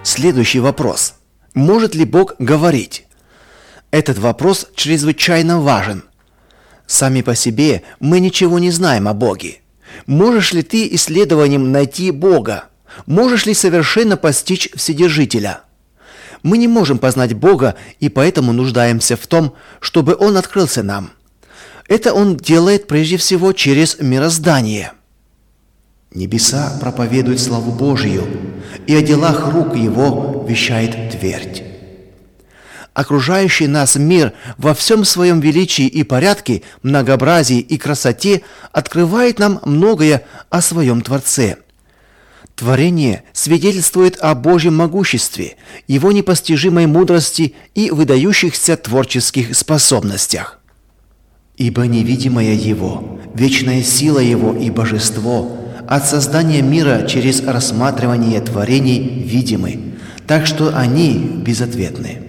следующий вопрос. Может ли Бог говорить? Этот вопрос чрезвычайно важен. Сами по себе мы ничего не знаем о Боге. Можешь ли ты исследованием найти Бога? Можешь ли совершенно постичь Вседержителя? Мы не можем познать Бога, и поэтому нуждаемся в том, чтобы Он открылся нам. Это Он делает прежде всего через мироздание. Небеса проповедуют славу Божию, и о делах рук Его вещает твердь. Окружающий нас мир во всем своем величии и порядке, многообразии и красоте открывает нам многое о своем Творце. Творение свидетельствует о Божьем могуществе, Его непостижимой мудрости и выдающихся творческих способностях. Ибо невидимое Его, вечная сила Его и божество от создания мира через рассматривание творений видимы, так что они безответны.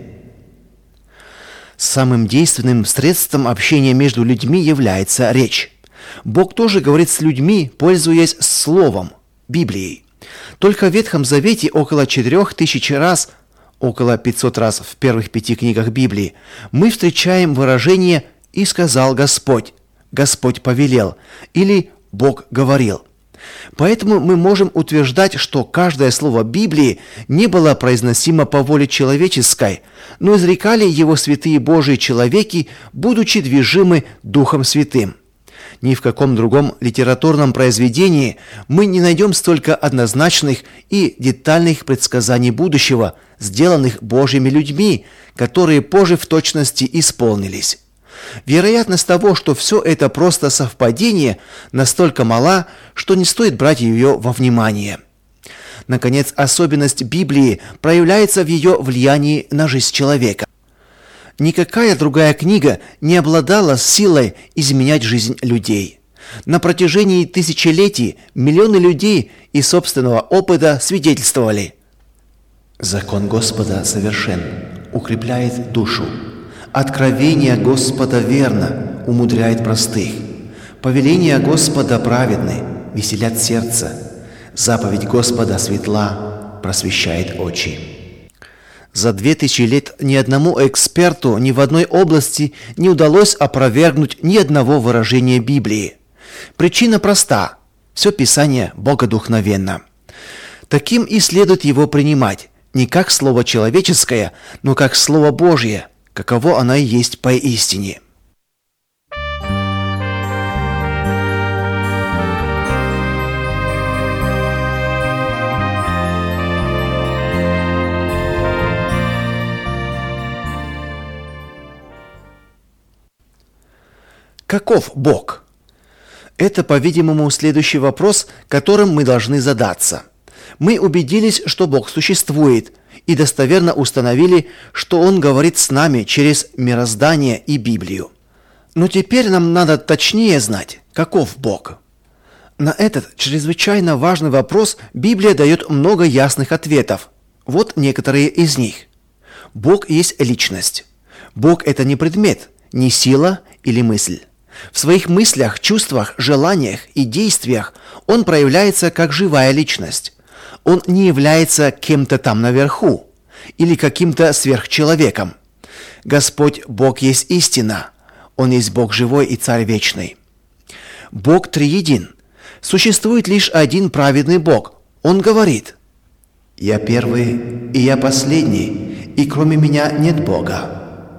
Самым действенным средством общения между людьми является речь. Бог тоже говорит с людьми, пользуясь Словом, Библией. Только в Ветхом Завете около 4000 раз, около 500 раз в первых 5 книгах Библии, мы встречаем выражение «И сказал Господь», «Господь повелел» или «Бог говорил». Поэтому мы можем утверждать, что каждое слово Библии не было произносимо по воле человеческой, но изрекали его святые Божии человеки, будучи движимы Духом Святым. Ни в каком другом литературном произведении мы не найдем столько однозначных и детальных предсказаний будущего, сделанных Божьими людьми, которые позже в точности исполнились. Вероятность того, что все это просто совпадение, настолько мала, что не стоит брать ее во внимание. Наконец, особенность Библии проявляется в ее влиянии на жизнь человека. Никакая другая книга не обладала силой изменять жизнь людей. На протяжении тысячелетий миллионы людей из собственного опыта свидетельствовали: «Закон Господа совершен, укрепляет душу. Откровение Господа верно, умудряет простых. Повеления Господа праведны, веселят сердце. Заповедь Господа светла, просвещает очи». За 2000 лет ни одному эксперту ни в одной области не удалось опровергнуть ни одного выражения Библии. Причина проста: все Писание богодухновенно. Таким и следует его принимать, не как слово человеческое, но как слово Божье, каково оно и есть поистине. Каков Бог? Это, по-видимому, следующий вопрос, которым мы должны задаться. Мы убедились, что Бог существует, и достоверно установили, что Он говорит с нами через мироздание и Библию. Но теперь нам надо точнее знать, каков Бог. На этот чрезвычайно важный вопрос Библия дает много ясных ответов. Вот некоторые из них. Бог есть личность. Бог – это не предмет, не сила или мысль. В своих мыслях, чувствах, желаниях и действиях Он проявляется как живая личность. Он не является кем-то там наверху или каким-то сверхчеловеком. Господь Бог есть истина. Он есть Бог живой и Царь вечный. Бог триедин. Существует лишь один праведный Бог. Он говорит: «Я первый, и я последний, и кроме меня нет Бога».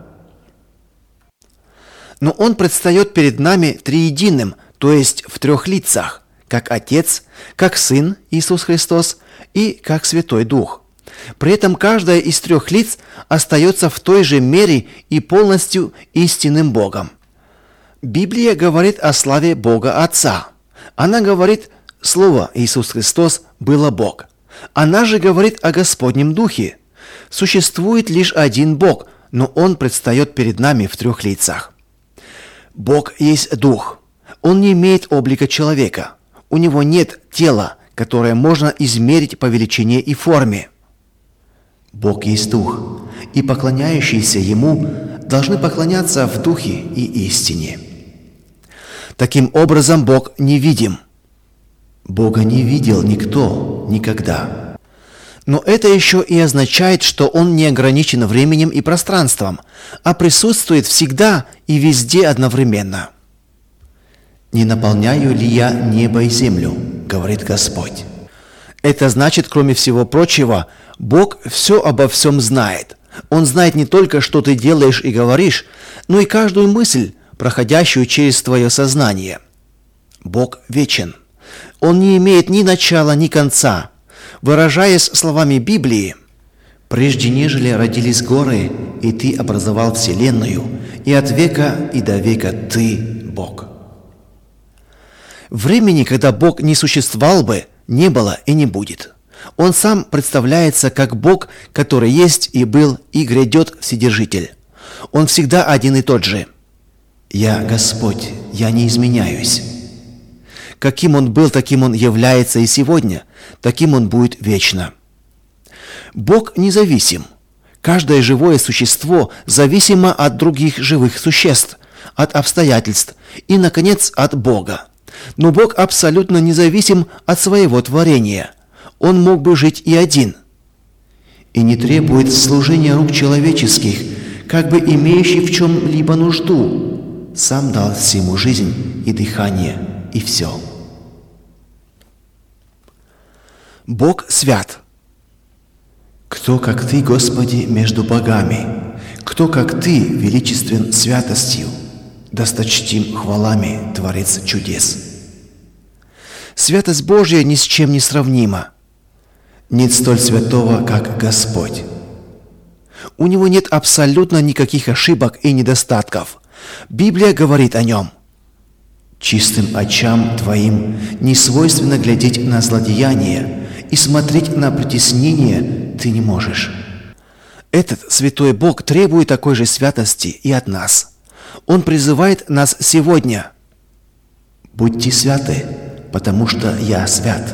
Но Он предстает перед нами триединым, то есть в 3 лицах, как Отец, как Сын Иисус Христос и как Святой Дух. При этом каждое из 3 лиц остается в той же мере и полностью истинным Богом. Библия говорит о славе Бога Отца. Она говорит: Слово Иисус Христос было Бог. Она же говорит о Господнем Духе. Существует лишь один Бог, но Он предстает перед нами в 3 лицах. Бог есть Дух. Он не имеет облика человека. У Него нет тела, которое можно измерить по величине и форме. Бог есть Дух, и поклоняющиеся Ему должны поклоняться в Духе и истине. Таким образом, Бог невидим. Бога не видел никто никогда. Но это еще и означает, что Он не ограничен временем и пространством, а присутствует всегда и везде одновременно. «Не наполняю ли я небо и землю, говорит Господь». Это значит, кроме всего прочего, Бог все обо всем знает. Он знает не только, что ты делаешь и говоришь, но и каждую мысль, проходящую через твое сознание. Бог вечен. Он не имеет ни начала, ни конца. Выражаясь словами Библии, «Прежде нежели родились горы, и ты образовал вселенную, и от века и до века ты Бог». Времени, когда Бог не существовал бы, не было и не будет. Он сам представляется как Бог, который есть и был, и грядет Вседержитель. Он всегда один и тот же. «Я Господь, я не изменяюсь». Каким Он был, таким Он является и сегодня, таким Он будет вечно. Бог независим. Каждое живое существо зависимо от других живых существ, от обстоятельств и, наконец, от Бога. Но Бог абсолютно независим от своего творения. Он мог бы жить и один. «И не требует служения рук человеческих, как бы имеющий в чем-либо нужду. Сам дал всему жизнь и дыхание, и все». Бог свят. «Кто, как Ты, Господи, между богами? Кто, как Ты, величествен святостью, досточтим хвалами, Творец чудес». Святость Божья ни с чем не сравнима. Нет столь святого, как Господь. У Него нет абсолютно никаких ошибок и недостатков. Библия говорит о Нем. «Чистым очам Твоим не свойственно глядеть на злодеяние, и смотреть на притеснение Ты не можешь». Этот святой Бог требует такой же святости и от нас. Он призывает нас сегодня. «Будьте святы, потому что я свят».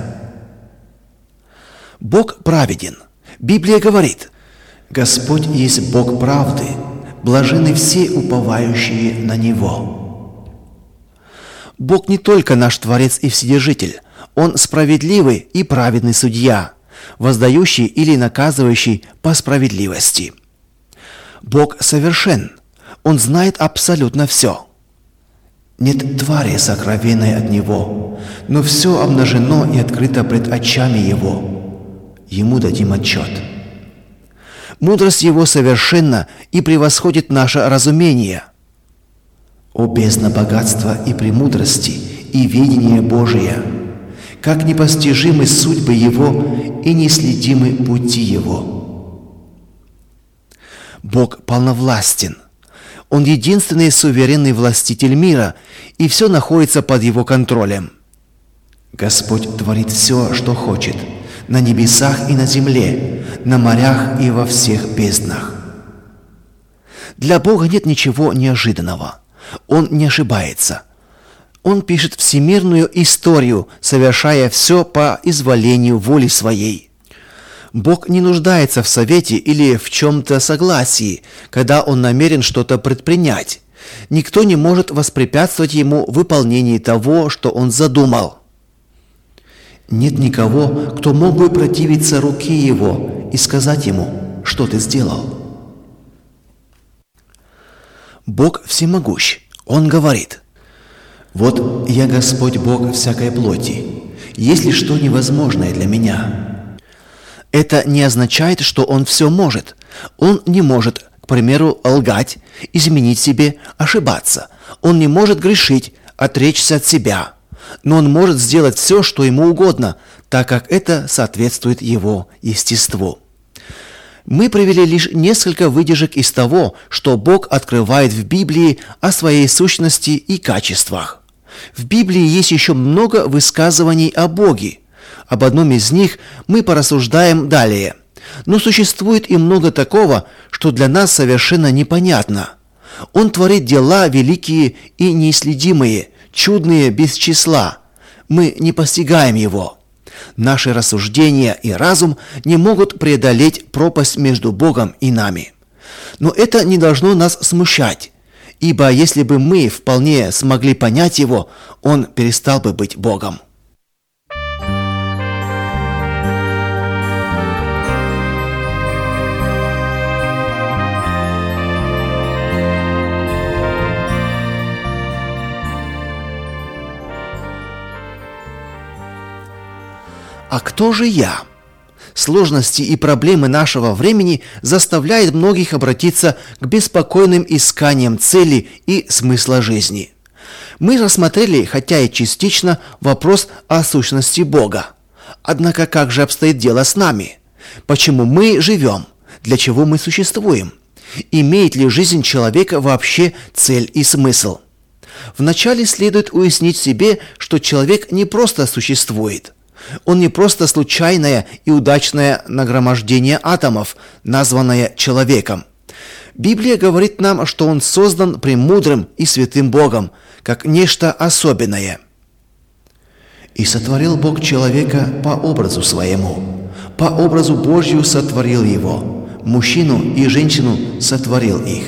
Бог праведен. Библия говорит: «Господь есть Бог правды, блаженны все уповающие на Него». Бог не только наш Творец и Вседержитель. Он справедливый и праведный судья, воздающий или наказывающий по справедливости. Бог совершен. Он знает абсолютно все. Нет твари сокровенной от Него, но все обнажено и открыто пред очами Его. Ему дадим отчет. Мудрость Его совершенна и превосходит наше разумение. О бездна богатства и премудрости, и ведение Божие! Как непостижимы судьбы Его и неследимы пути Его. Бог полновластен. Он единственный суверенный властитель мира, и все находится под Его контролем. Господь творит все, что хочет, на небесах и на земле, на морях и во всех безднах. Для Бога нет ничего неожиданного. Он не ошибается. Он пишет всемирную историю, совершая все по изволению воли Своей. Бог не нуждается в совете или в чем-то согласии, когда Он намерен что-то предпринять. Никто не может воспрепятствовать Ему в выполнении того, что Он задумал. Нет никого, кто мог бы противиться руке Его и сказать Ему, что Ты сделал. Бог всемогущ. Он говорит: «Вот я Господь Бог всякой плоти. Есть ли что невозможное для Меня?» Это не означает, что Он все может. Он не может, к примеру, лгать, изменить себе, ошибаться. Он не может грешить, отречься от себя. Но Он может сделать все, что Ему угодно, так как это соответствует Его естеству. Мы привели лишь несколько выдержек из того, что Бог открывает в Библии о Своей сущности и качествах. В Библии есть еще много высказываний о Боге. Об одном из них мы порассуждаем далее. Но существует и много такого, что для нас совершенно непонятно. Он творит дела великие и неисследимые, чудные без числа. Мы не постигаем Его. Наши рассуждения и разум не могут преодолеть пропасть между Богом и нами. Но это не должно нас смущать, ибо если бы мы вполне смогли понять Его, Он перестал бы быть Богом. кто же я? Сложности и проблемы нашего времени заставляют многих обратиться к беспокойным исканиям цели и смысла жизни. Мы рассмотрели, хотя и частично, вопрос о сущности Бога. Однако как же обстоит дело с нами? Почему мы живем? Для чего мы существуем? Имеет ли жизнь человека вообще цель и смысл? Вначале следует уяснить себе, что человек не просто существует. Он не просто случайное и удачное нагромождение атомов, названное человеком. Библия говорит нам, что он создан премудрым и святым Богом, как нечто особенное. «И сотворил Бог человека по образу своему, по образу Божью сотворил его, мужчину и женщину сотворил их».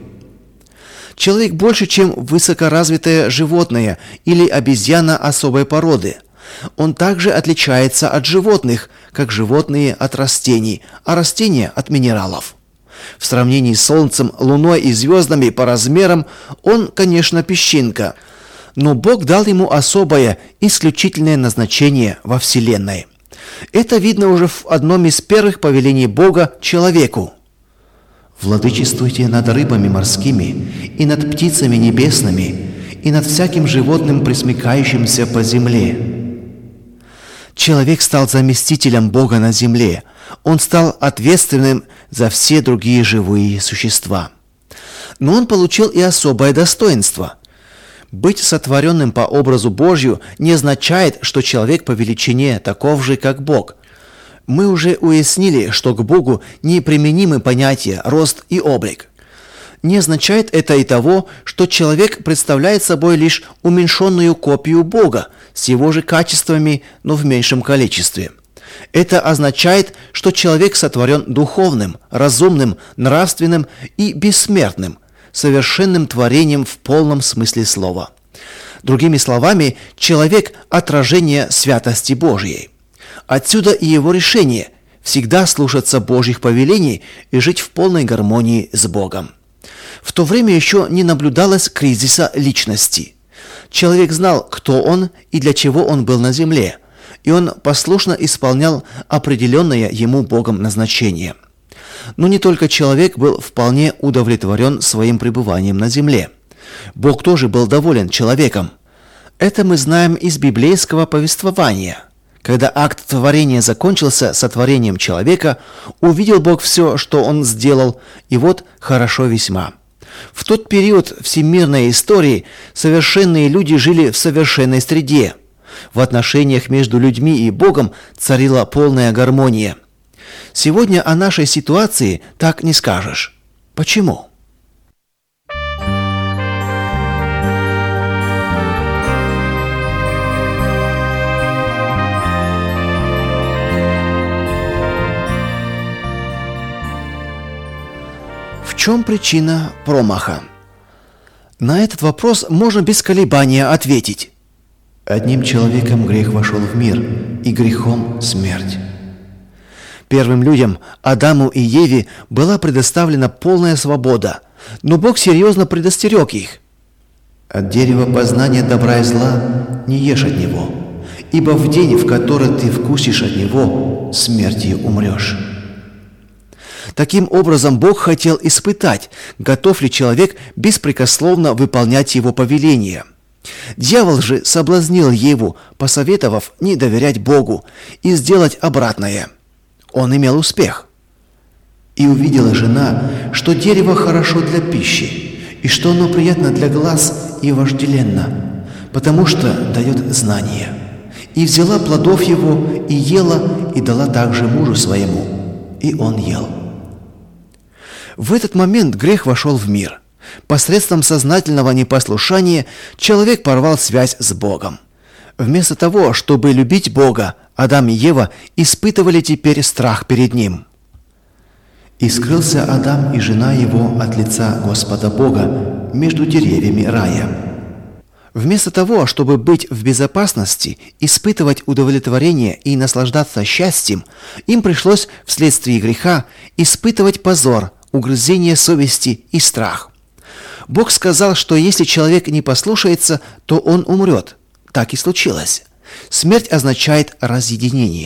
Человек больше, чем высокоразвитое животное или обезьяна особой породы. Он также отличается от животных, как животные от растений, а растения от минералов. В сравнении с Солнцем, Луной и звездами по размерам он, конечно, песчинка, но Бог дал ему особое, исключительное назначение во Вселенной. Это видно уже в одном из первых повелений Бога человеку. «Владычествуйте над рыбами морскими, и над птицами небесными, и над всяким животным, пресмыкающимся по земле». Человек стал заместителем Бога на земле. Он стал ответственным за все другие живые существа. Но он получил и особое достоинство. Быть сотворенным по образу Божью не означает, что человек по величине таков же, как Бог. Мы уже уяснили, что к Богу неприменимы понятия рост и облик. Не означает это и того, что человек представляет собой лишь уменьшенную копию Бога с его же качествами, но в меньшем количестве. Это означает, что человек сотворен духовным, разумным, нравственным и бессмертным, совершенным творением в полном смысле слова. Другими словами, человек – отражение святости Божьей. Отсюда и его решение – всегда слушаться Божьих повелений и жить в полной гармонии с Богом. В то время еще не наблюдалось кризиса личности. Человек знал, кто он и для чего он был на земле, и он послушно исполнял определенное ему Богом назначение. Но не только человек был вполне удовлетворен своим пребыванием на земле. Бог тоже был доволен человеком. Это мы знаем из библейского повествования. Когда акт творения закончился сотворением человека, увидел Бог все, что он сделал, и вот хорошо весьма. В тот период всемирной истории совершенные люди жили в совершенной среде. В отношениях между людьми и Богом царила полная гармония. Сегодня о нашей ситуации так не скажешь. Почему? В чем причина промаха? На этот вопрос можно без колебания ответить. «Одним человеком грех вошел в мир, и грехом смерть». Первым людям, Адаму и Еве, была предоставлена полная свобода, но Бог серьезно предостерег их. «От дерева познания добра и зла не ешь от него, ибо в день, в который ты вкусишь от него, смертью умрешь». Таким образом, Бог хотел испытать, готов ли человек беспрекословно выполнять его повеления. Дьявол же соблазнил Еву, посоветовав не доверять Богу и сделать обратное. Он имел успех. «И увидела жена, что дерево хорошо для пищи, и что оно приятно для глаз и вожделенно, потому что дает знание. И взяла плодов его, и ела, и дала также мужу своему, и он ел». В этот момент грех вошел в мир. Посредством сознательного непослушания человек порвал связь с Богом. Вместо того, чтобы любить Бога, Адам и Ева испытывали теперь страх перед Ним. «И скрылся Адам и жена его от лица Господа Бога между деревьями рая». Вместо того, чтобы быть в безопасности, испытывать удовлетворение и наслаждаться счастьем, им пришлось вследствие греха испытывать позор, угрызение совести и страх. Бог сказал, что если человек не послушается, то он умрет. Так и случилось. Смерть означает разъединение.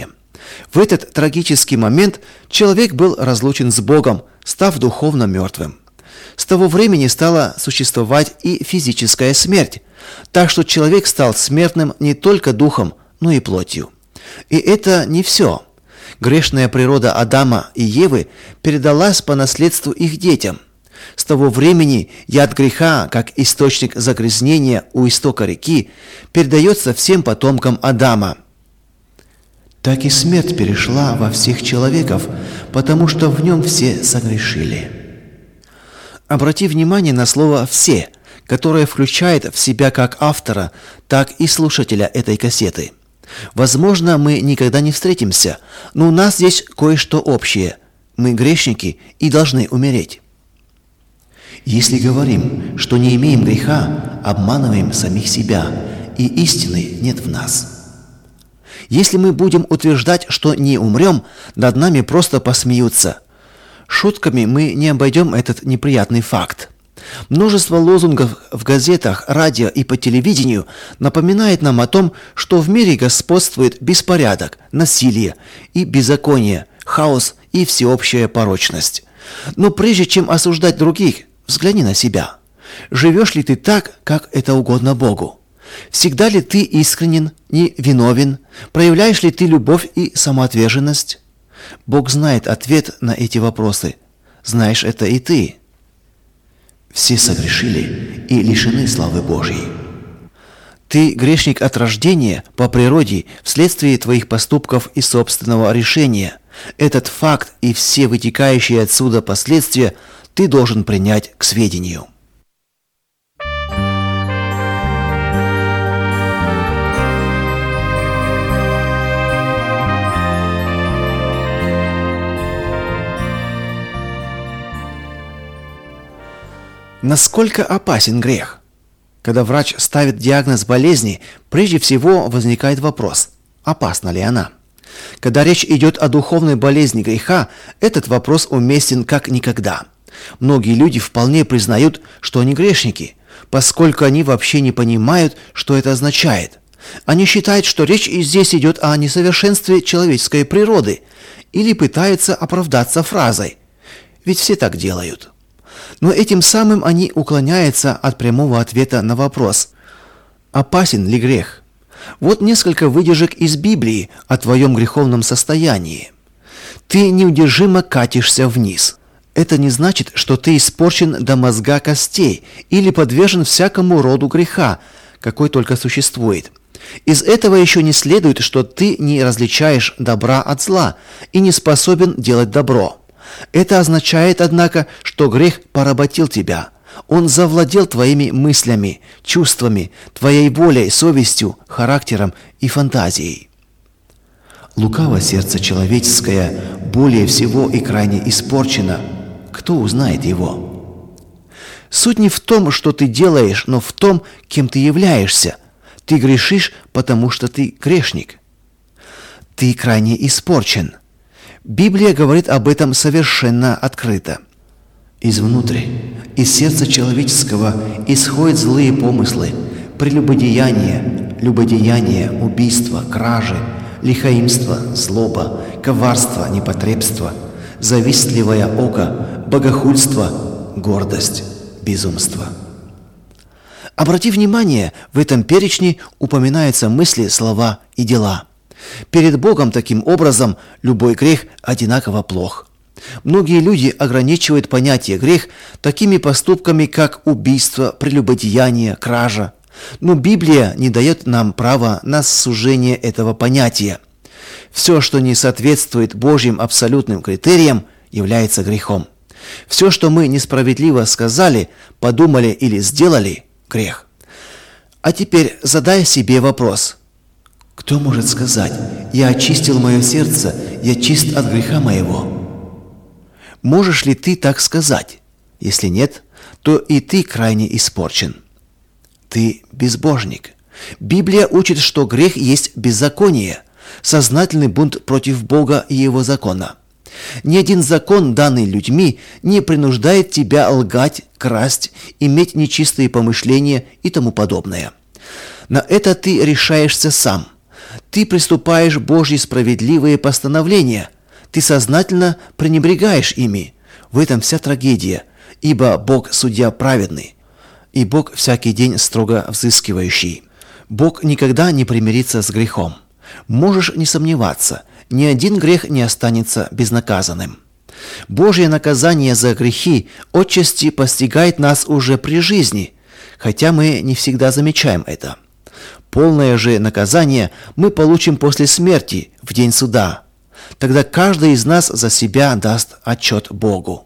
В этот трагический момент человек был разлучен с Богом, став духовно мертвым. С того времени стала существовать и физическая смерть, так что человек стал смертным не только духом, но и плотью. И это не все. Грешная природа Адама и Евы передалась по наследству их детям. С того времени яд греха, как источник загрязнения у истока реки, передается всем потомкам Адама. Так и смерть перешла во всех человеков, потому что в нем все согрешили. Обрати внимание на слово «все», которое включает в себя как автора, так и слушателя этой кассеты. Возможно, мы никогда не встретимся, но у нас здесь кое-что общее. Мы грешники и должны умереть. Если говорим, что не имеем греха, обманываем самих себя, и истины нет в нас. Если мы будем утверждать, что не умрем, над нами просто посмеются. Шутками мы не обойдем этот неприятный факт. Множество лозунгов в газетах, радио и по телевидению напоминает нам о том, что в мире господствует беспорядок, насилие и беззаконие, хаос и всеобщая порочность. Но прежде чем осуждать других, взгляни на себя. Живешь ли ты так, как это угодно Богу? Всегда ли ты искренен, не виновен? Проявляешь ли ты любовь и самоотверженность? Бог знает ответ на эти вопросы. Знаешь это и ты. Все согрешили и лишены славы Божьей. Ты грешник от рождения, по природе, вследствие твоих поступков и собственного решения. Этот факт и все вытекающие отсюда последствия ты должен принять к сведению. Насколько опасен грех? Когда врач ставит диагноз болезни, прежде всего возникает вопрос, опасна ли она? Когда речь идет о духовной болезни греха, этот вопрос уместен как никогда. Многие люди вполне признают, что они грешники, поскольку они вообще не понимают, что это означает. Они считают, что речь и здесь идет о несовершенстве человеческой природы, или пытаются оправдаться фразой «ведь все так делают». Но этим самым они уклоняются от прямого ответа на вопрос «опасен ли грех?». Вот несколько выдержек из Библии о твоем греховном состоянии. Ты неудержимо катишься вниз. Это не значит, что ты испорчен до мозга костей или подвержен всякому роду греха, какой только существует. Из этого еще не следует, что ты не различаешь добра от зла и не способен делать добро. Это означает, однако, что грех поработил тебя. Он завладел твоими мыслями, чувствами, твоей волей, совестью, характером и фантазией. Лукаво сердце человеческое более всего и крайне испорчено. Кто узнает его? Суть не в том, что ты делаешь, но в том, кем ты являешься. Ты грешишь, потому что ты грешник. Ты крайне испорчен. Библия говорит об этом совершенно открыто. Изнутри, из сердца человеческого исходят злые помыслы, прелюбодеяние, любодеяние, убийство, кражи, лихаимство, злоба, коварство, непотребство, завистливое око, богохульство, гордость, безумство. Обрати внимание, в этом перечне упоминаются мысли, слова и дела. Перед Богом таким образом любой грех одинаково плох. Многие люди ограничивают понятие грех такими поступками, как убийство, прелюбодеяние, кража. Но Библия не дает нам права на сужение этого понятия. Все, что не соответствует Божьим абсолютным критериям, является грехом. Все, что мы несправедливо сказали, подумали или сделали – грех. А теперь задай себе вопрос. Кто может сказать: «Я очистил мое сердце, я чист от греха моего»? Можешь ли ты так сказать? Если нет, то и ты крайне испорчен. Ты безбожник. Библия учит, что грех есть беззаконие, сознательный бунт против Бога и Его закона. Ни один закон, данный людьми, не принуждает тебя лгать, красть, иметь нечистые помышления и тому подобное. На это ты решаешься сам. Ты приступаешь Божьи справедливые постановления. Ты сознательно пренебрегаешь ими. В этом вся трагедия, ибо Бог судья праведный, и Бог всякий день строго взыскивающий. Бог никогда не примирится с грехом. Можешь не сомневаться, ни один грех не останется безнаказанным. Божье наказание за грехи отчасти постигает нас уже при жизни, хотя мы не всегда замечаем это. Полное же наказание мы получим после смерти, в день суда. Тогда каждый из нас за себя даст отчет Богу.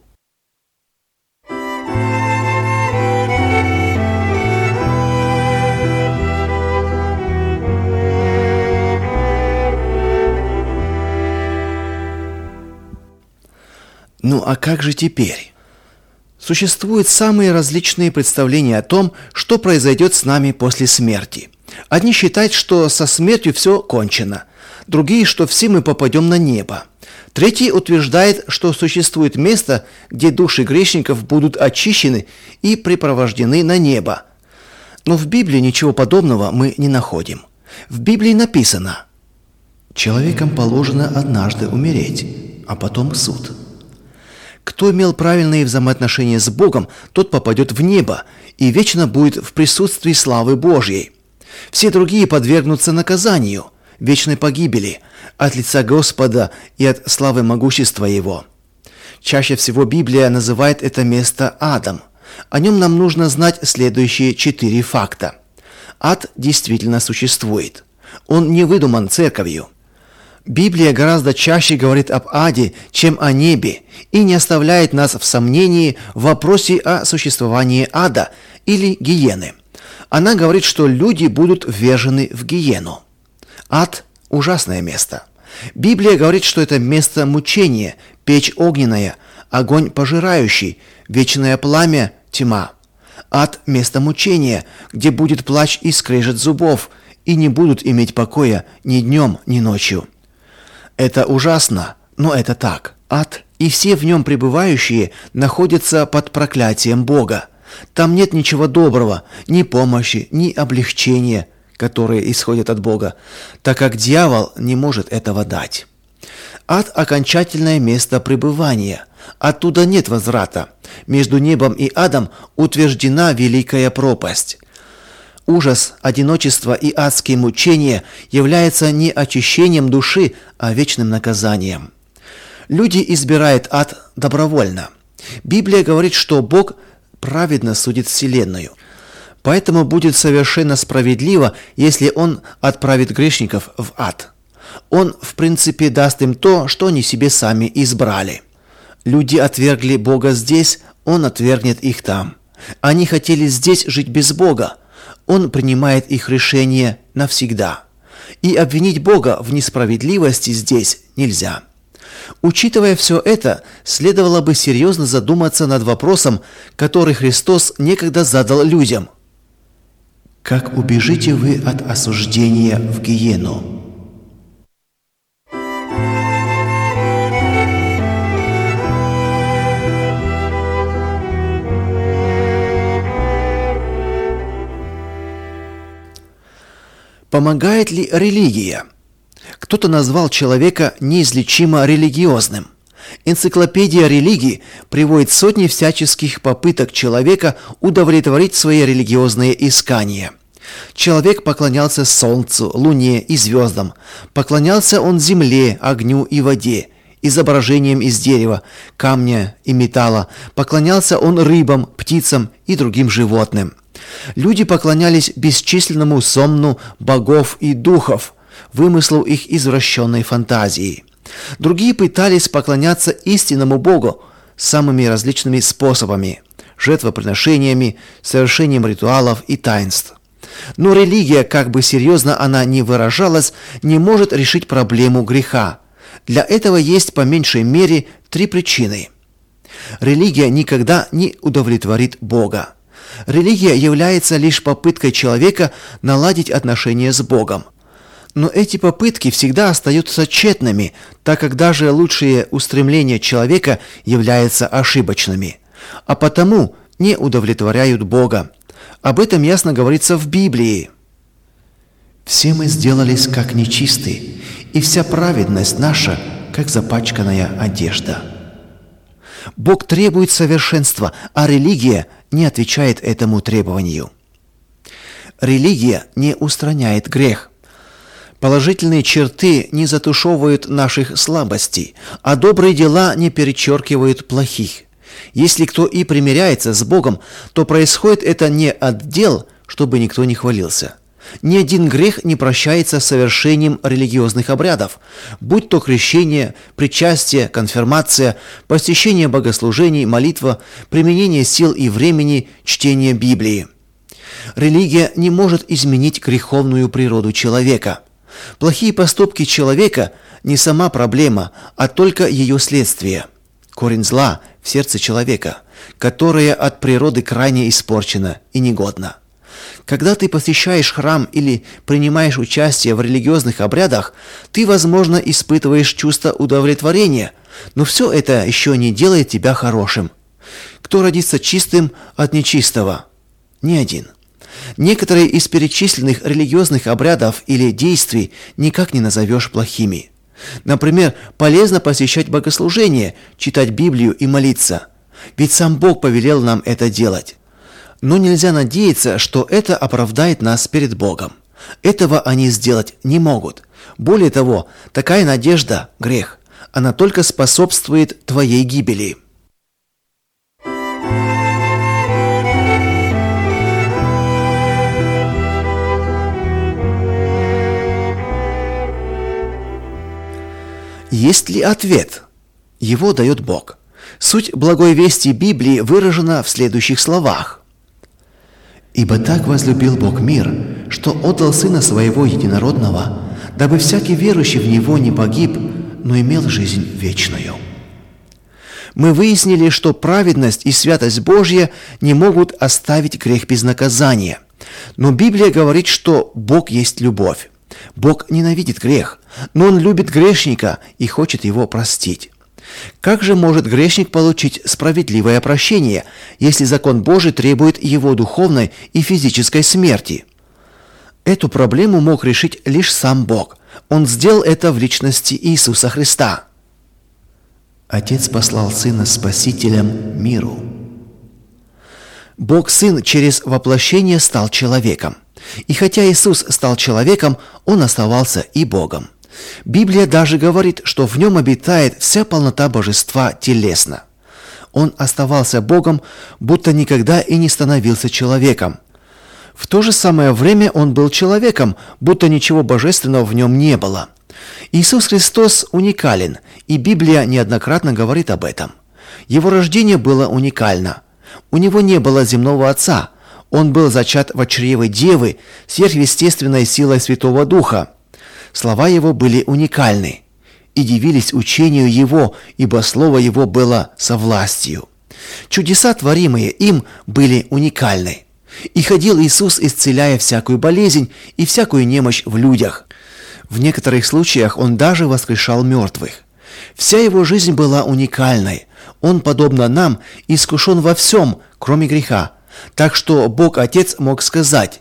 Ну а как же теперь? Существуют самые различные представления о том, что произойдет с нами после смерти. Одни считают, что со смертью все кончено, другие, что все мы попадем на небо. Третий утверждает, что существует место, где души грешников будут очищены и припровождены на небо. Но в Библии ничего подобного мы не находим. В Библии написано: «Человекам положено однажды умереть, а потом суд». Кто имел правильные взаимоотношения с Богом, тот попадет в небо и вечно будет в присутствии славы Божьей. Все другие подвергнутся наказанию, вечной погибели, от лица Господа и от славы могущества Его. Чаще всего Библия называет это место адом. О нем нам нужно знать следующие 4 факта. Ад действительно существует. Он не выдуман церковью. Библия гораздо чаще говорит об аде, чем о небе, и не оставляет нас в сомнении в вопросе о существовании ада или гиены. Она говорит, что люди будут ввержены в гиену. Ад – ужасное место. Библия говорит, что это место мучения, печь огненная, огонь пожирающий, вечное пламя – тьма. Ад – место мучения, где будет плач и скрежет зубов, и не будут иметь покоя ни днем, ни ночью. Это ужасно, но это так. Ад и все в нем пребывающие находятся под проклятием Бога. Там нет ничего доброго, ни помощи, ни облегчения, которые исходят от Бога, так как дьявол не может этого дать. Ад – окончательное место пребывания. Оттуда нет возврата. Между небом и адом утверждена великая пропасть. Ужас, одиночество и адские мучения являются не очищением души, а вечным наказанием. Люди избирают ад добровольно. Библия говорит, что Бог праведно судит вселенную. Поэтому будет совершенно справедливо, если Он отправит грешников в ад. Он, в принципе, даст им то, что они себе сами избрали. Люди отвергли Бога здесь, Он отвергнет их там. Они хотели здесь жить без Бога. Он принимает их решение навсегда. И обвинить Бога в несправедливости здесь нельзя. Учитывая все это, следовало бы серьезно задуматься над вопросом, который Христос некогда задал людям. «Как убежите вы от осуждения в гиену?» Помогает ли религия? Кто-то назвал человека неизлечимо религиозным. Энциклопедия религии приводит сотни всяческих попыток человека удовлетворить свои религиозные искания. Человек поклонялся солнцу, луне и звездам. Поклонялся он земле, огню и воде, изображениям из дерева, камня и металла. Поклонялся он рыбам, птицам и другим животным. Люди поклонялись бесчисленному сомну богов и духов, вымыслу их извращенной фантазии. Другие пытались поклоняться истинному Богу самыми различными способами – жертвоприношениями, совершением ритуалов и таинств. Но религия, как бы серьезно она ни выражалась, не может решить проблему греха. Для этого есть по меньшей мере 3 причины. Религия никогда не удовлетворит Бога. Религия является лишь попыткой человека наладить отношения с Богом. Но эти попытки всегда остаются тщетными, так как даже лучшие устремления человека являются ошибочными, а потому не удовлетворяют Бога. Об этом ясно говорится в Библии. Все мы сделались как нечистые, и вся праведность наша, как запачканная одежда. Бог требует совершенства, а религия не отвечает этому требованию. Религия не устраняет грех. Положительные черты не затушевывают наших слабостей, а добрые дела не перечеркивают плохих. Если кто и примиряется с Богом, то происходит это не от дел, чтобы никто не хвалился. Ни один грех не прощается совершением религиозных обрядов, будь то крещение, причастие, конфирмация, посещение богослужений, молитва, применение сил и времени, чтение Библии. Религия не может изменить греховную природу человека. Плохие поступки человека не сама проблема, а только ее следствие. Корень зла в сердце человека, которое от природы крайне испорчено и негодно. Когда ты посещаешь храм или принимаешь участие в религиозных обрядах, ты, возможно, испытываешь чувство удовлетворения, но все это еще не делает тебя хорошим. Кто родится чистым от нечистого? Ни один. Некоторые из перечисленных религиозных обрядов или действий никак не назовешь плохими. Например, полезно посещать богослужения, читать Библию и молиться. Ведь сам Бог повелел нам это делать. Но нельзя надеяться, что это оправдает нас перед Богом. Этого они сделать не могут. Более того, такая надежда – грех. Она только способствует твоей гибели. Есть ли ответ? Его дает Бог. Суть благой вести Библии выражена в следующих словах. «Ибо так возлюбил Бог мир, что отдал Сына Своего Единородного, дабы всякий верующий в Него не погиб, но имел жизнь вечную». Мы выяснили, что праведность и святость Божья не могут оставить грех без наказания. Но Библия говорит, что Бог есть любовь. Бог ненавидит грех, но Он любит грешника и хочет его простить. Как же может грешник получить справедливое прощение, если закон Божий требует его духовной и физической смерти? Эту проблему мог решить лишь сам Бог. Он сделал это в личности Иисуса Христа. Отец послал Сына Спасителем миру. Бог Сын через воплощение стал человеком. И хотя Иисус стал человеком, Он оставался и Богом. Библия даже говорит, что в Нем обитает вся полнота божества телесно. Он оставался Богом, будто никогда и не становился человеком. В то же самое время Он был человеком, будто ничего божественного в Нем не было. Иисус Христос уникален, и Библия неоднократно говорит об этом. Его рождение было уникально. У Него не было земного Отца. Он был зачат в чреве Девы сверхъестественной силой Святого Духа. Слова Его были уникальны. И дивились учению Его, ибо Слово Его было со властью. Чудеса, творимые им, были уникальны. И ходил Иисус, исцеляя всякую болезнь и всякую немощь в людях. В некоторых случаях Он даже воскрешал мертвых. Вся Его жизнь была уникальной. Он, подобно нам, искушен во всем, кроме греха. Так что Бог Отец мог сказать: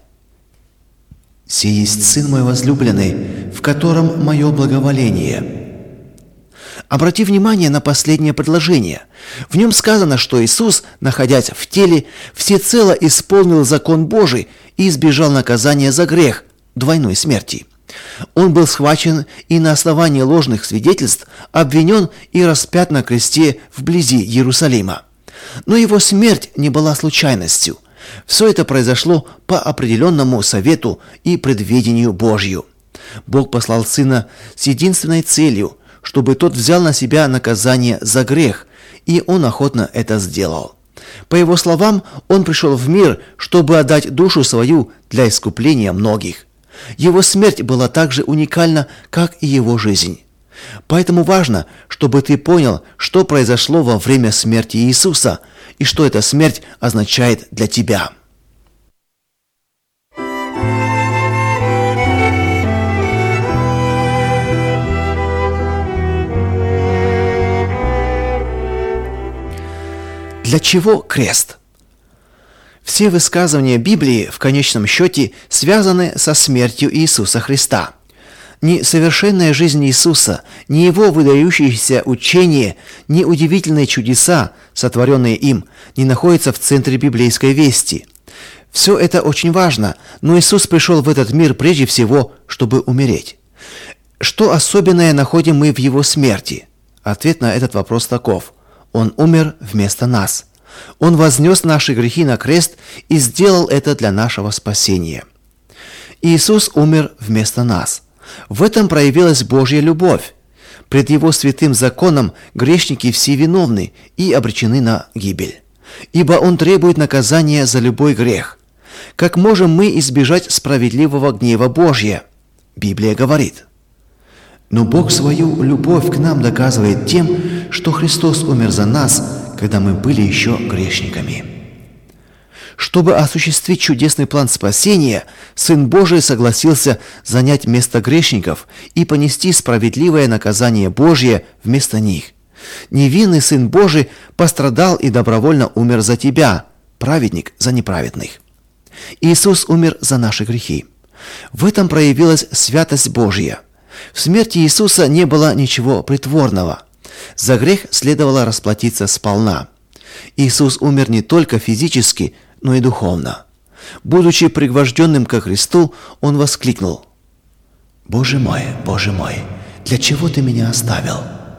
«Сей есть Сын мой возлюбленный, в котором мое благоволение». Обрати внимание на последнее предложение. В нем сказано, что Иисус, находясь в теле, всецело исполнил закон Божий и избежал наказания за грех, двойной смерти. Он был схвачен и на основании ложных свидетельств обвинен и распят на кресте вблизи Иерусалима. Но его смерть не была случайностью. Все это произошло по определенному совету и предведению Божью. Бог послал Сына с единственной целью, чтобы Тот взял на себя наказание за грех, и Он охотно это сделал. По Его словам, Он пришел в мир, чтобы отдать душу свою для искупления многих. Его смерть была так же уникальна, как и Его жизнь. Поэтому важно, чтобы ты понял, что произошло во время смерти Иисуса и что эта смерть означает для тебя. Для чего крест? Все высказывания Библии в конечном счете связаны со смертью Иисуса Христа. Ни совершенная жизнь Иисуса, ни Его выдающееся учение, ни удивительные чудеса, сотворенные им, не находятся в центре библейской вести. Все это очень важно, но Иисус пришел в этот мир прежде всего, чтобы умереть. Что особенное находим мы в Его смерти? Ответ на этот вопрос таков: Он умер вместо нас. Он вознес наши грехи на крест и сделал это для нашего спасения. Иисус умер вместо нас. В этом проявилась Божья любовь. Пред Его святым законом грешники все виновны и обречены на гибель. Ибо Он требует наказания за любой грех. Как можем мы избежать справедливого гнева Божьего? Библия говорит: «Но Бог свою любовь к нам доказывает тем, что Христос умер за нас, когда мы были еще грешниками». Чтобы осуществить чудесный план спасения, Сын Божий согласился занять место грешников и понести справедливое наказание Божье вместо них. Невинный Сын Божий пострадал и добровольно умер за тебя, праведник за неправедных. Иисус умер за наши грехи. В этом проявилась святость Божья. В смерти Иисуса не было ничего притворного. За грех следовало расплатиться сполна. Иисус умер не только физически, но и духовно. Будучи пригвожденным ко кресту, Он воскликнул: Боже мой, для чего Ты меня оставил?»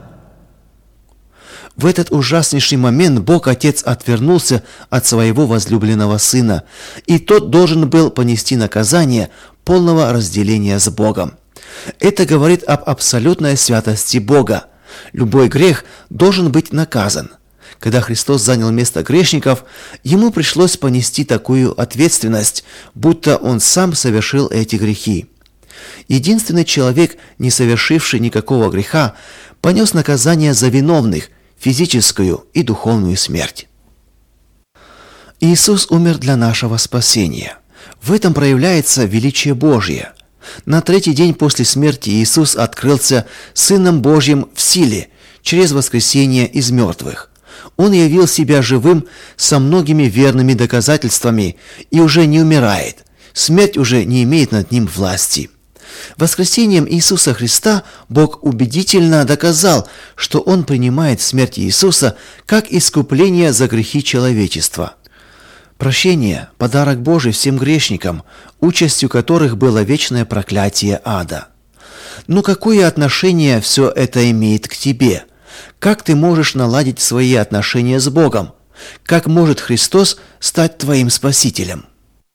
В этот ужаснейший момент Бог Отец отвернулся от своего возлюбленного Сына, и тот должен был понести наказание полного разделения с Богом. Это говорит об абсолютной святости Бога. Любой грех должен быть наказан. Когда Христос занял место грешников, Ему пришлось понести такую ответственность, будто Он сам совершил эти грехи. Единственный человек, не совершивший никакого греха, понес наказание за виновных, физическую и духовную смерть. Иисус умер для нашего спасения. В этом проявляется величие Божье. На третий день после смерти Иисус открылся Сыном Божьим в силе, через воскресение из мертвых. Он явил себя живым со многими верными доказательствами и уже не умирает. Смерть уже не имеет над ним власти. Воскресением Иисуса Христа Бог убедительно доказал, что Он принимает смерть Иисуса как искупление за грехи человечества. Прощение – подарок Божий всем грешникам, участью которых было вечное проклятие ада. Но какое отношение все это имеет к тебе? Как ты можешь наладить свои отношения с Богом? Как может Христос стать твоим Спасителем?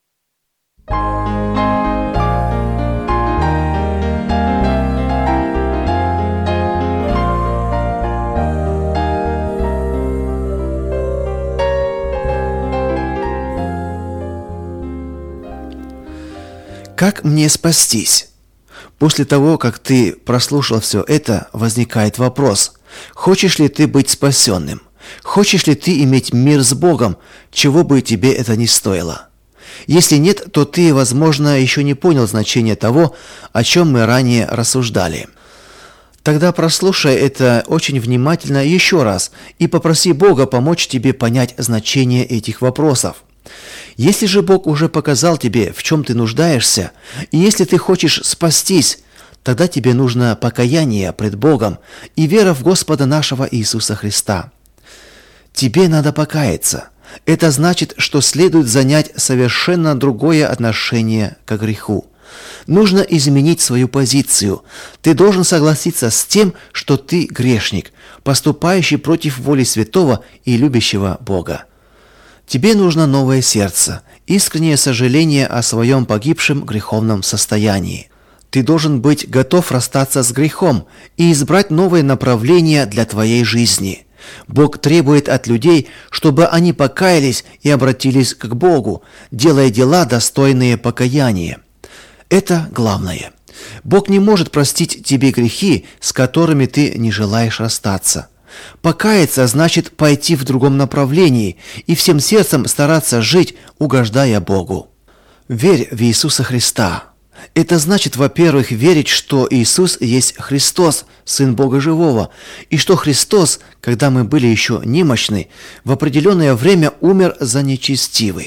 Как мне спастись? После того, как ты прослушал все это, возникает вопрос: хочешь ли ты быть спасенным? Хочешь ли ты иметь мир с Богом, чего бы тебе это ни стоило? Если нет, то ты, возможно, еще не понял значение того, о чем мы ранее рассуждали. Тогда прослушай это очень внимательно еще раз и попроси Бога помочь тебе понять значение этих вопросов. Если же Бог уже показал тебе, в чем ты нуждаешься, и если ты хочешь спастись, тогда тебе нужно покаяние пред Богом и вера в Господа нашего Иисуса Христа. Тебе надо покаяться. Это значит, что следует занять совершенно другое отношение к греху. Нужно изменить свою позицию. Ты должен согласиться с тем, что ты грешник, поступающий против воли святого и любящего Бога. Тебе нужно новое сердце, искреннее сожаление о своем погибшем греховном состоянии. Ты должен быть готов расстаться с грехом и избрать новое направление для твоей жизни. Бог требует от людей, чтобы они покаялись и обратились к Богу, делая дела, достойные покаяния. Это главное. Бог не может простить тебе грехи, с которыми ты не желаешь расстаться. Покаяться значит пойти в другом направлении и всем сердцем стараться жить, угождая Богу. Верь в Иисуса Христа. Это значит, во-первых, верить, что Иисус есть Христос, Сын Бога Живого, и что Христос, когда мы были еще немощны, в определенное время умер за нечестивых.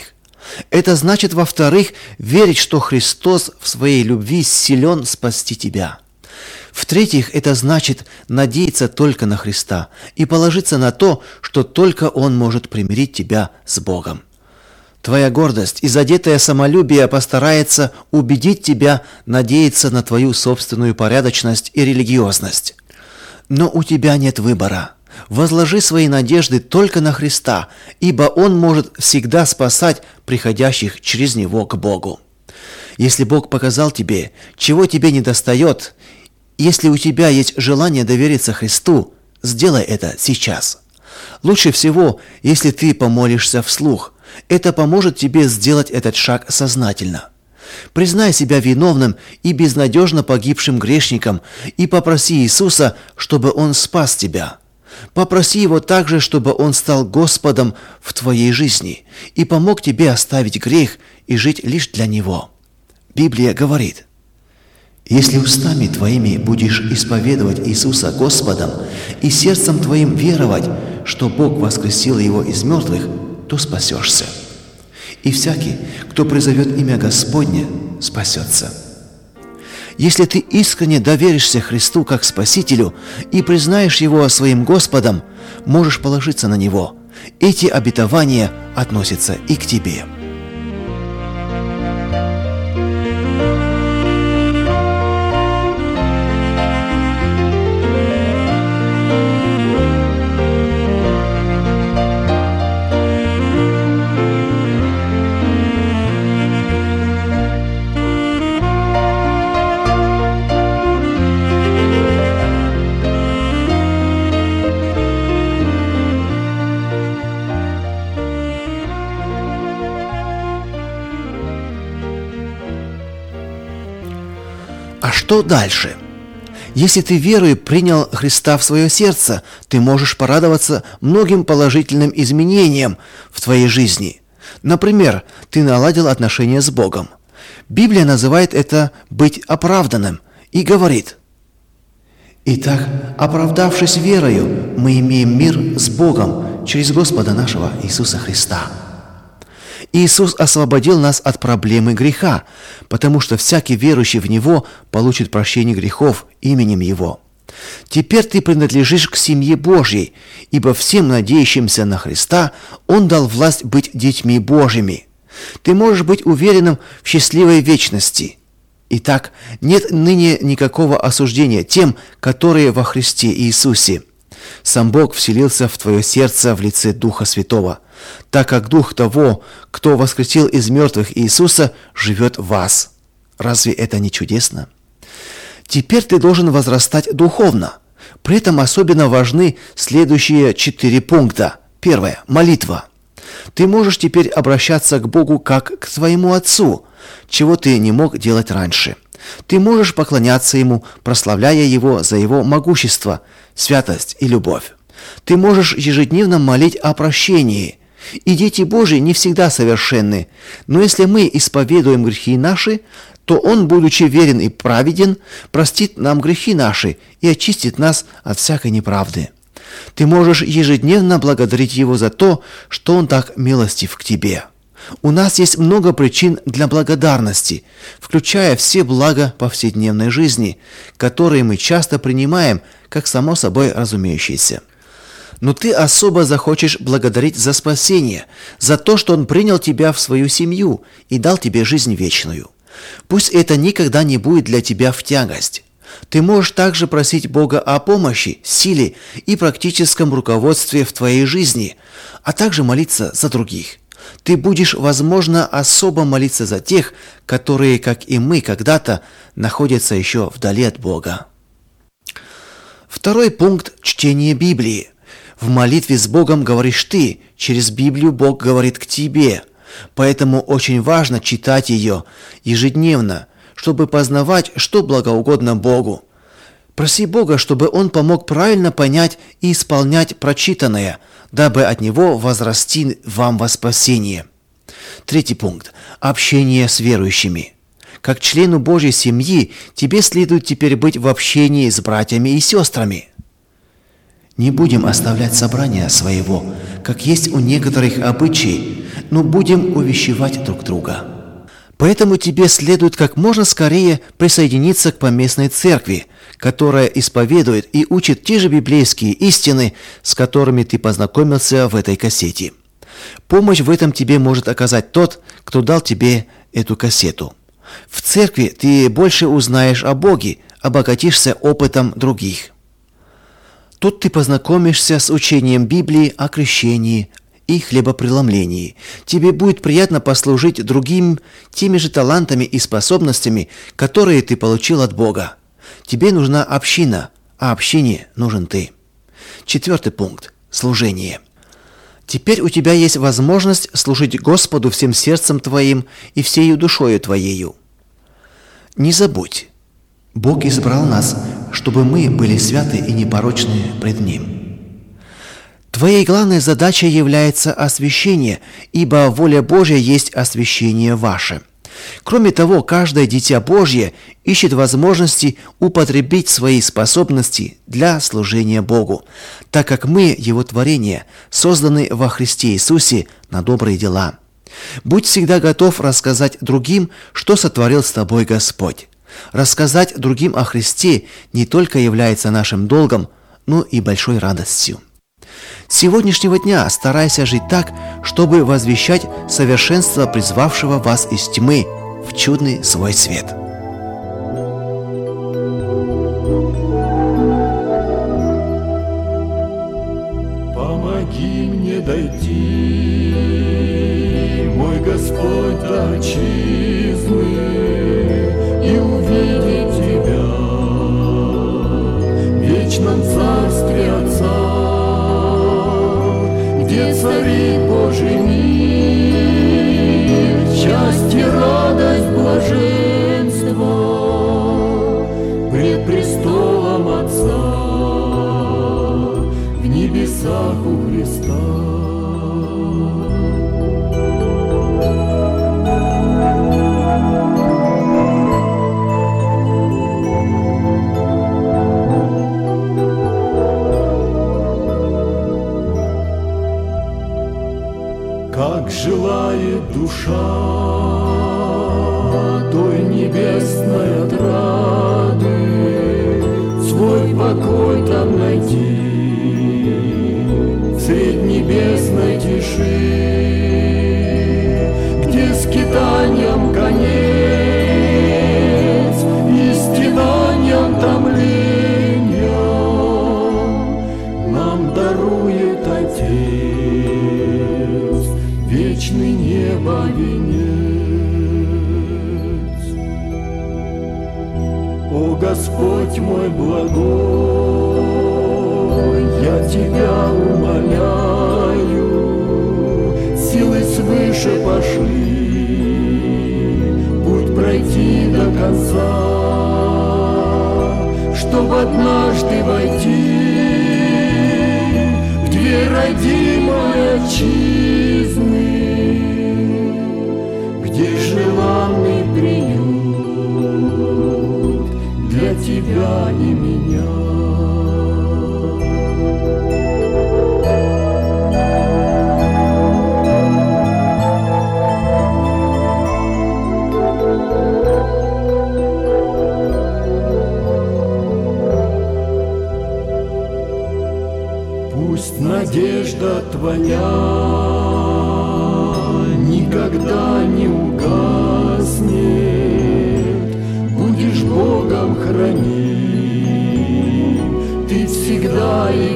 Это значит, во-вторых, верить, что Христос в своей любви силен спасти тебя. В-третьих, это значит надеяться только на Христа и положиться на то, что только Он может примирить тебя с Богом. Твоя гордость и задетое самолюбие постарается убедить тебя надеяться на твою собственную порядочность и религиозность. Но у тебя нет выбора. Возложи свои надежды только на Христа, ибо Он может всегда спасать приходящих через Него к Богу. Если Бог показал тебе, чего тебе недостает, если у тебя есть желание довериться Христу, сделай это сейчас. Лучше всего, если ты помолишься вслух. Это поможет тебе сделать этот шаг сознательно. Признай себя виновным и безнадежно погибшим грешником и попроси Иисуса, чтобы Он спас тебя. Попроси Его также, чтобы Он стал Господом в твоей жизни и помог тебе оставить грех и жить лишь для Него. Библия говорит: «Если устами твоими будешь исповедовать Иисуса Господом и сердцем твоим веровать, что Бог воскресил Его из мертвых, то спасешься. И всякий, кто призовет имя Господне, спасется». Если ты искренне доверишься Христу как Спасителю и признаешь Его своим Господом, можешь положиться на Него. Эти обетования относятся и к тебе. А что дальше? Если ты верою принял Христа в свое сердце, ты можешь порадоваться многим положительным изменениям в твоей жизни. Например, ты наладил отношения с Богом. Библия называет это «быть оправданным» и говорит: «Итак, оправдавшись верою, мы имеем мир с Богом через Господа нашего Иисуса Христа». Иисус освободил нас от проблемы греха, потому что всякий верующий в Него получит прощение грехов именем Его. Теперь ты принадлежишь к семье Божьей, ибо всем надеющимся на Христа Он дал власть быть детьми Божьими. Ты можешь быть уверенным в счастливой вечности. Итак, нет ныне никакого осуждения тем, которые во Христе Иисусе. Сам Бог вселился в твое сердце в лице Духа Святого, так как Дух того, кто воскресил из мертвых Иисуса, живет в вас. Разве это не чудесно? Теперь ты должен возрастать духовно. При этом особенно важны следующие 4 пункта. Первое. Молитва. Ты можешь теперь обращаться к Богу как к своему Отцу, чего ты не мог делать раньше. Ты можешь поклоняться Ему, прославляя Его за Его могущество, святость и любовь. Ты можешь ежедневно молить о прощении. И дети Божьи не всегда совершенны, но если мы исповедуем грехи наши, то Он, будучи верен и праведен, простит нам грехи наши и очистит нас от всякой неправды. Ты можешь ежедневно благодарить Его за то, что Он так милостив к тебе. У нас есть много причин для благодарности, включая все блага повседневной жизни, которые мы часто принимаем как само собой разумеющиеся. Но ты особо захочешь благодарить за спасение, за то, что Он принял тебя в свою семью и дал тебе жизнь вечную. Пусть это никогда не будет для тебя в тягость. Ты можешь также просить Бога о помощи, силе и практическом руководстве в твоей жизни, а также молиться за других. Ты будешь, возможно, особо молиться за тех, которые, как и мы когда-то, находятся еще вдали от Бога. Второй пункт – чтение Библии. В молитве с Богом говоришь ты, через Библию Бог говорит к тебе. Поэтому очень важно читать ее ежедневно, чтобы познавать, что благоугодно Богу. Проси Бога, чтобы Он помог правильно понять и исполнять прочитанное, дабы от Него возрасти вам во спасение. Третий пункт – общение с верующими. Как члену Божьей семьи тебе следует теперь быть в общении с братьями и сестрами. Не будем оставлять собрания своего, как есть у некоторых обычаи, но будем увещевать друг друга. Поэтому тебе следует как можно скорее присоединиться к поместной церкви, которая исповедует и учит те же библейские истины, с которыми ты познакомился в этой кассете. Помощь в этом тебе может оказать тот, кто дал тебе эту кассету. В церкви ты больше узнаешь о Боге, обогатишься опытом других. Тут ты познакомишься с учением Библии о крещении и хлебопреломлении. Тебе будет приятно послужить другим теми же талантами и способностями, которые ты получил от Бога. Тебе нужна община, а общине нужен ты. 4 пункт. Служение. Теперь у тебя есть возможность служить Господу всем сердцем твоим и всею душою твоею. Не забудь, Бог избрал нас, чтобы мы были святы и непорочны пред Ним. Твоей главной задачей является освящение, ибо воля Божья есть освящение ваше. Кроме того, каждое дитя Божье ищет возможности употребить свои способности для служения Богу, так как мы, Его творение, созданы во Христе Иисусе на добрые дела. Будь всегда готов рассказать другим, что сотворил с тобой Господь. Рассказать другим о Христе не только является нашим долгом, но и большой радостью. С сегодняшнего дня старайся жить так, чтобы возвещать совершенство призвавшего вас из тьмы в чудный свой свет. Помоги мне дойти, мой Господь, до отчизны и увидеть Тебя в вечном царстве Отца, где царит Божий мир, счастье, радость, блаженство пред престолом Отца в небесах у Христа. Как желает душа той небесной отрады, свой покой там найти, средь небесной тиши, где скитанием конец и стенанием томления нам дарует Отец вечный небо венец. О Господь мой благой, я Тебя умоляю, силы свыше пошли, путь пройти до конца, чтоб однажды войти в дверь родимой отчизны, где желанный приют для Тебя и меня. Пусть надежда Твоя никогда не угаснет, будешь Богом храним Ты всегда и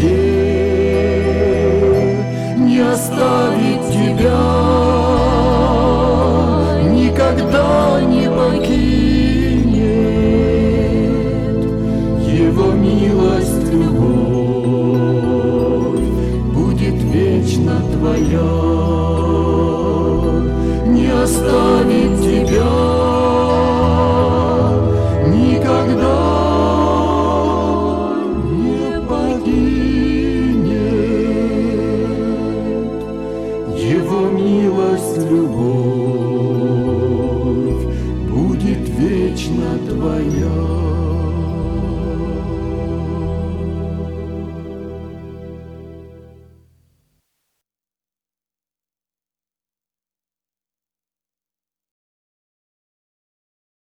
везде, не оставит Тебя, никогда не покинет. Его милость, любовь будет вечно Твоя, не оставит Тебя никогда, не покинет. Его милость, любовь